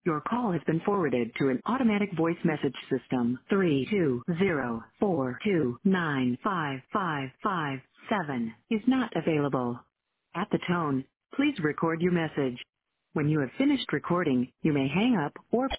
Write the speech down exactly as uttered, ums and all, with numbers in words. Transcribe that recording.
Your call has been forwarded to an automatic voice message system. three two zero four two nine five five five seven is not available. At the tone, please record your message. When you have finished recording, you may hang up or